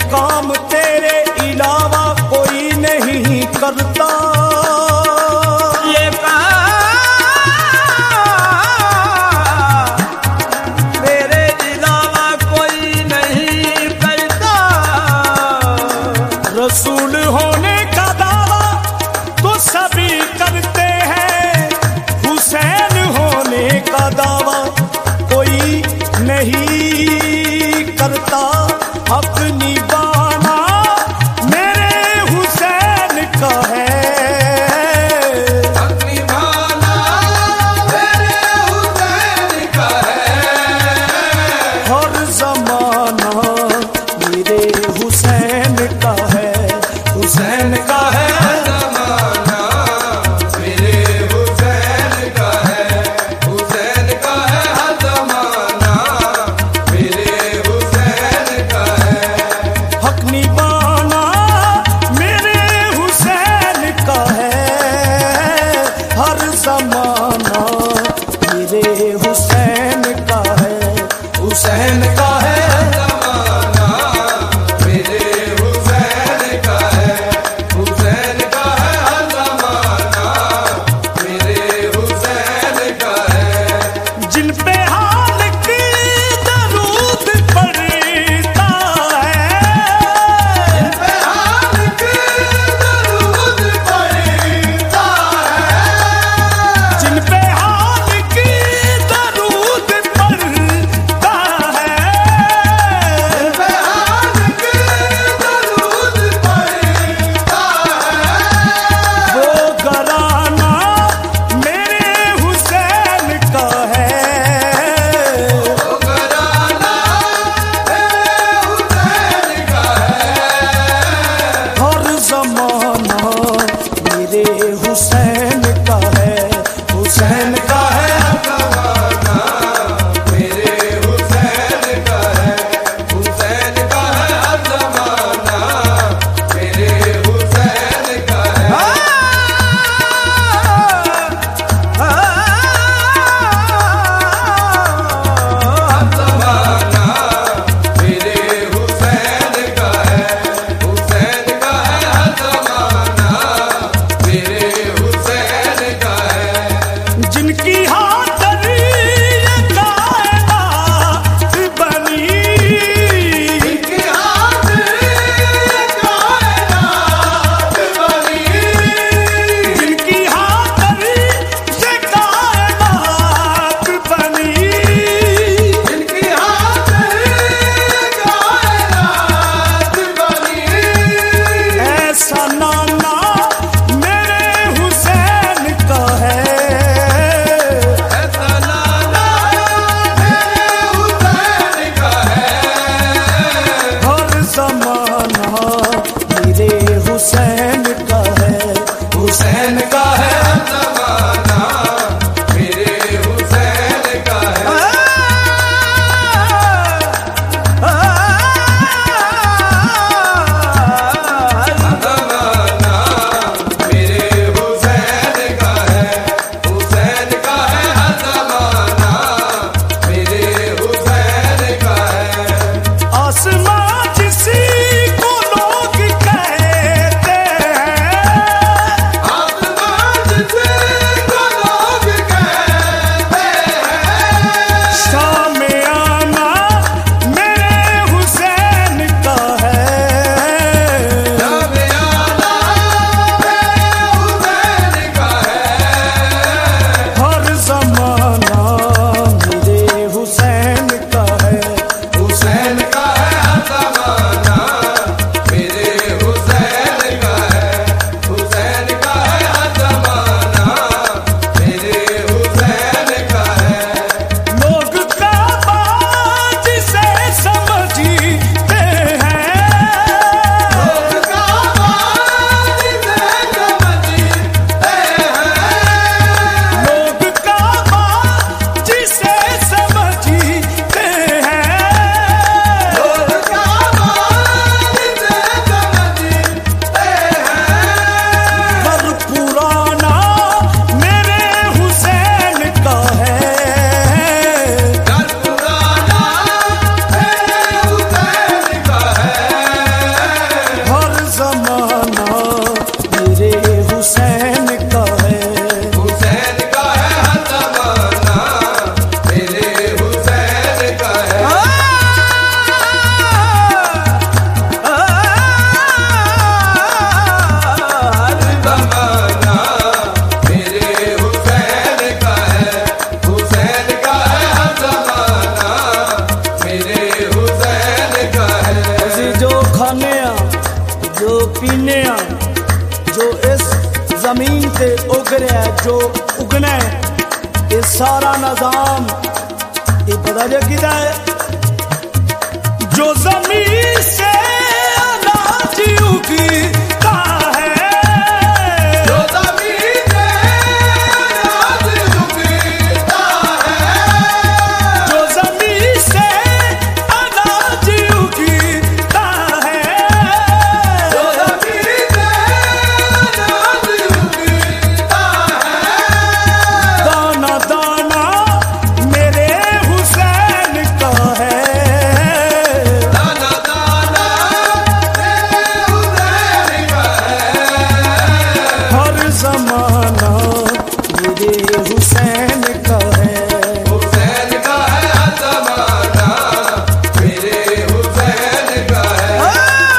काम तेरे अलावा कोई नहीं करता। ये काम तेरे अलावा कोई नहीं करता। रसूल होने का दावा तो सभी करते हैं, हुसैन होने का दावा कोई नहीं करता। अपनी बाना मेरे हुसैन का है, अपनी बाना मेरे हुसैन का है। हर जमाना मेरे हुसैन का है, हुसैन का है। ज़माना मेरे हुसैन का है, हुसैन का है। ज़माना मेरे हुसैन का है, हुसैन का है। हर ज़माना मेरे हुसैन का है। जिन पे हाल की दरूद पड़ता है, जिन पे हाल की दरूद पड़ता है, जिन पे हाल की दरूद पड़ता है, जिन पे हाल की दरूद पड़ता है। वो घराना मेरे हुसैन का है, वो घराना मेरे हुसैन का है। हर ज़माना मेरे हुसैन का है, हुसैन का है। ज़माना मेरे हुसैन का है, हुसैन का है। हर ज़माना मेरे हुसैन का है। हर ज़माना मेरे हुसैन का है, हुसैन का है। हर ज़माना मेरे हुसैन का है। जिनकी हाथरी ये कायनात बनी, इनके हाथ कायनात बनी, जिनकी हाथरी ये कायनात बनी। इनके हाथ कायनात बनी। ऐसा नाना मेरे हुसैन का है, ऐसा नाना मेरे हुसैन का है। हर ज़माना मेरे हुसैन का है, हुसैन का है। हर ज़माना मेरे हुसैन का है। ज़माना मेरे हुसैन का है, हुसैन का है। हर ज़माना मेरे हुसैन का है। आसमां जिसी को खाने जो पीने जो इस जमीन ते उग रहा है, जो उगना है, ये सारा निजाम ये पता जो किदा है? जो जमीन से अनाज उगता है, जो जमीन से अनाज उगता है, जो जमीन से अनाज उगता है, जो जमीन से अनाज उगता है, दाना दाना मेरे हुसैन का है। दाना दाना मेरे हुसैन का है, हर जमाना मेरे हुसैन का है। हुसैन का है हर ज़माना, मेरे हुसैन का है,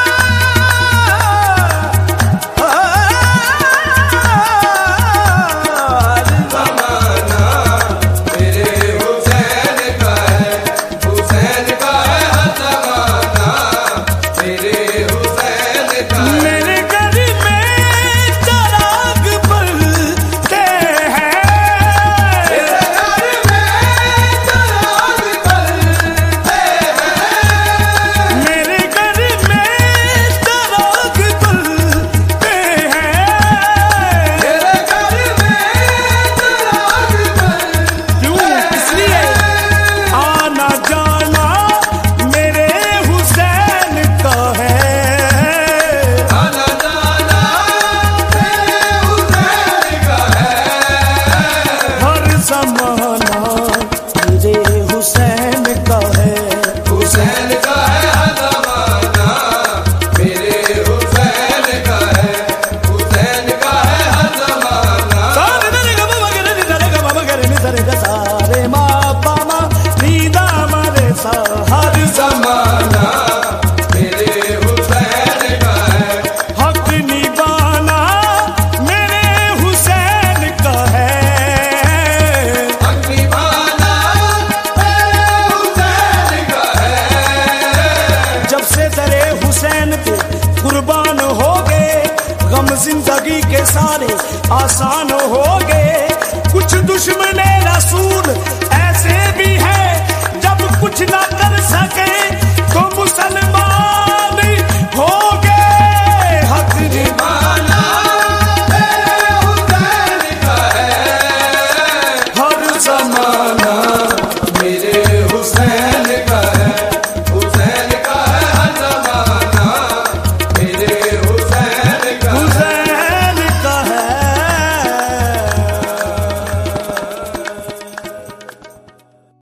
ज़माना मेरे हुसैन का है, हुसैन का है हर ज़माना, मेरे हुसैन का है। मेरे घर में चराग बलते हैं, मेरे घर में चराग बलते हैं, मेरे घर में चराग बलते हैं। मेरे घर में चराग बलते क्यों? इसलिए आना जाना मेरे हुसैन का है। आना जाना मेरे हुसैन का है, हर जमाना मेरे हुसैन का है। हुसैन का है हर ज़माना, मेरे हुसैन का है, हुसैन का है हर ज़माना, सारे मेरे गम मगरे नि सारे गम मगरे नि सारे ग सारे मा पामा नीदा मारे सा। हर ज़माना मेरे हुसैन का है, हक निभाना मेरे हुसैन का है। हक निभाना मेरे हुसैन का है, जब से तेरे हुसैन पे कुर्बान हो गए, गम जिंदगी के सारे आसान हो गए। कुछ दुश्मन रसूल ऐसे भी हैं, जब कुछ ना कर सके